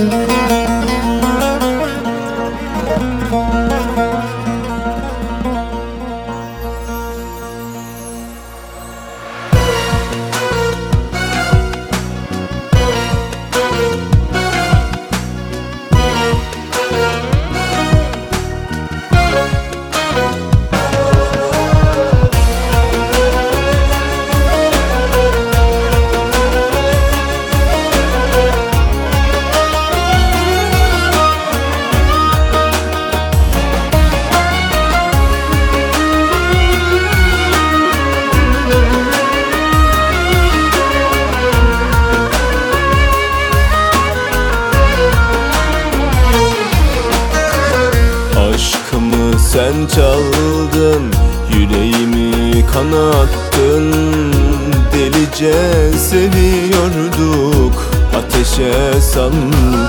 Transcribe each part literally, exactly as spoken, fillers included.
Sen çaldın, yüreğimi kanattın. Delice seviyorduk, ateşe sandın.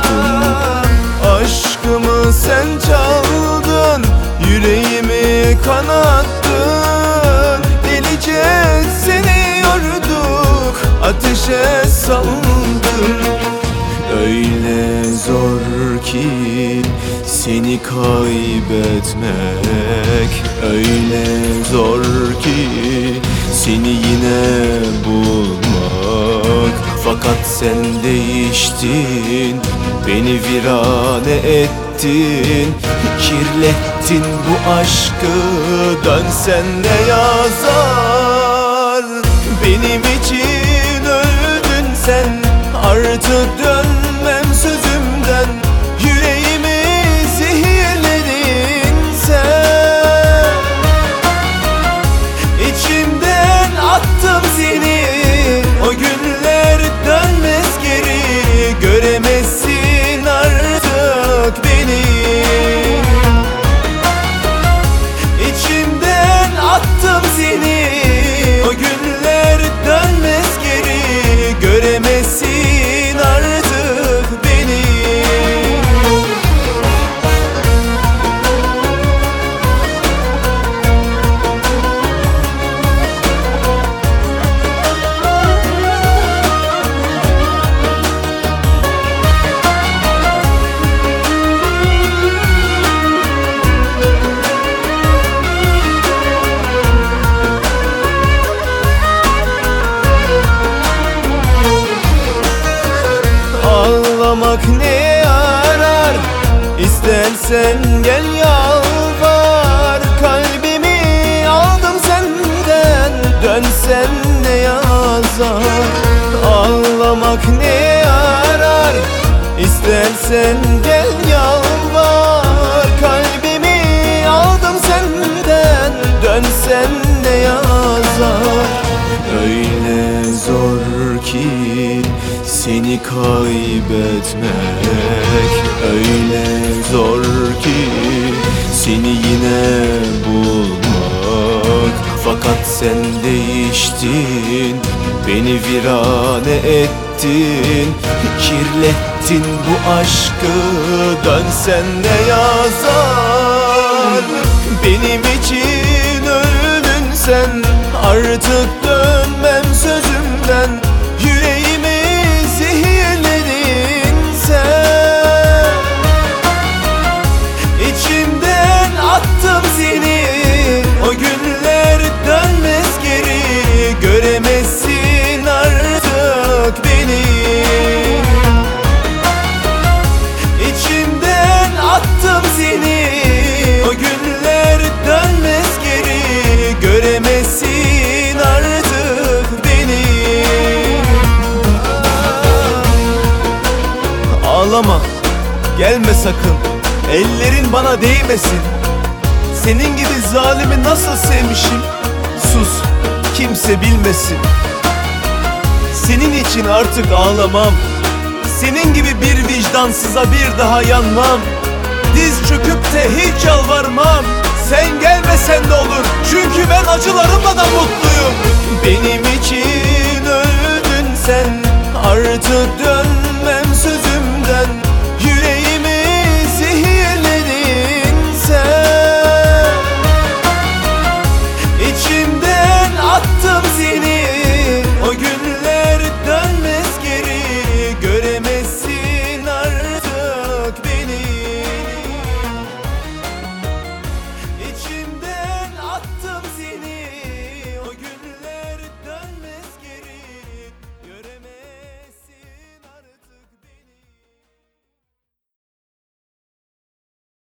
Aşkımı sen çaldın, yüreğimi kanattın. Delice seviyorduk, ateşe sandın. Öyle zor ki seni kaybetmek, öyle zor ki seni yine bulmak. Fakat sen değiştin, beni virane ettin, kirlettin bu aşkı. Dönsen de yazar, benim için öldün sen. Artık dönmem sözümden, yüreğimi zehirledin sen. İçimden attım seni, o günler dönmez geri. Göremezsin artık beni. İçimden attım seni, o günler dönmez geri. Göremezsin artık beni. Ağlamak ne yarar? İstersen gel yalvar. Kalbimi aldım senden, dönsen ne yazar? Ağlamak ne yarar? İstersen gel yalvar. Kalbimi aldım senden, dönsen ne yazar? Öyle zor ki seni kaybetmek, öyle zor ki seni yine bulmak. Fakat sen değiştin, beni virane ettin, kirlettin bu aşkı. Dönsen de yazar, benim için öldün sen. Artık dönmem sözümden, yüreğimi zehirledin sen. İçimden attım seni, o günler dönmez geri. Göremezsin artık beni. İçimden attım seni, o günler dönmez geri. Göremezsin artık beni. Ağlama, gelme sakın, ellerin bana değmesin. Senin gibi zalimi nasıl sevmişim? Sus, kimse bilmesin. Senin için artık ağlamam, senin gibi bir vicdansıza bir daha yanmam. Diz çöküp de hiç yalvarmam. Sen gelmesen de olur, çünkü ben acılarımla da mutluyum. Benim için öldün sen, artık dön